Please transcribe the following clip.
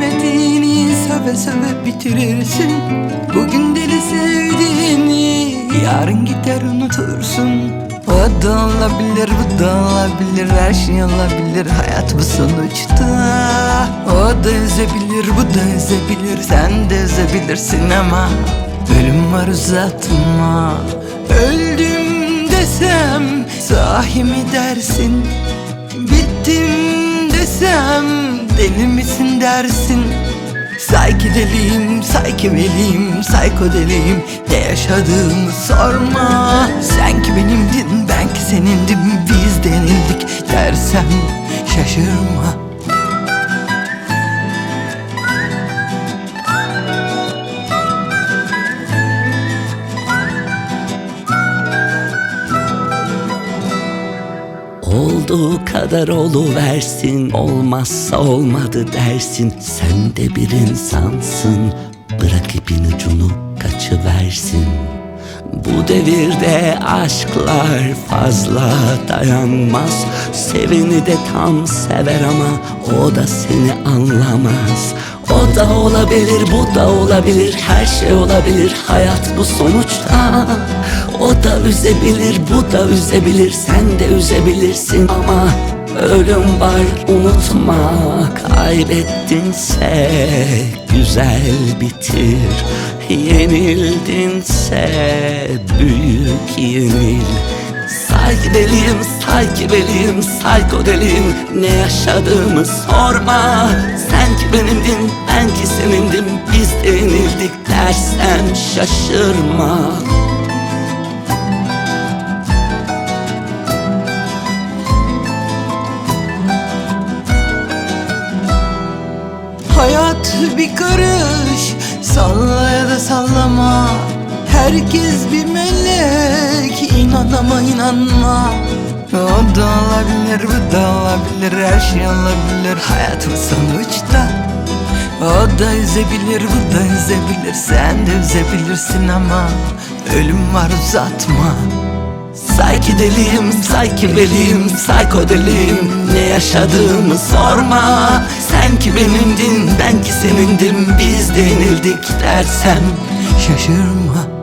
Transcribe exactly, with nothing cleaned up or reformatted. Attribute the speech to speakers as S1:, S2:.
S1: sevmediğini söve söve bitirirsin. Bugün deli sevdiğini yarın gider unutursun. O da olabilir, bu da olabilir, her şey olabilir, hayat bu sonuçta. O da üzebilir, bu da üzebilir, sen de üzebilirsin ama ölüm var, uzatma. Öldüm desem sahi mi dersin? Bittim desem deli misin dersin? Saykideliyim, saykiveliyim, saykodeliyim. Ne yaşadığımı sorma. Sen ki benimdin, ben ki senindim, biz denildik dersem şaşırma.
S2: Olduğu kadar oluversin, olmazsa olmadı dersin. Sen de bir insansın, bırak ipin ucunu kaçıversin. Bu devirde aşklar fazla dayanmaz. Seveni de tam sever ama o da seni anlamaz. O da olabilir, bu da olabilir, her şey olabilir, hayat bu sonuçta. O da üzebilir, bu da üzebilir, sen de üzebilirsin ama ölüm var, unutma. Kaybettinse güzel bitir, yenildinse büyük yenil. Saykideliyim, saykideliyim, saykodeliyim. Ne yaşadığımı sorma. Sen ki benimdin, ben ki senindim, biz de yenildik dersen şaşırma.
S1: Hayat bir karış, salla ya da sallama. Herkes bir melek, inan ama inanma. O da olabilir, bu da olabilir, her şey olabilir, hayat bu sonuçta. O da üzebilir, bu da üzebilir, sen de üzebilirsin ama ölüm var, uzatma.
S2: Saykideliyim, saykiveliyim, saykodeliyim. Ne yaşadığımı sorma. Sen ki benimdin, ben ki senindim, biz de yenildik dersem
S1: şaşırma.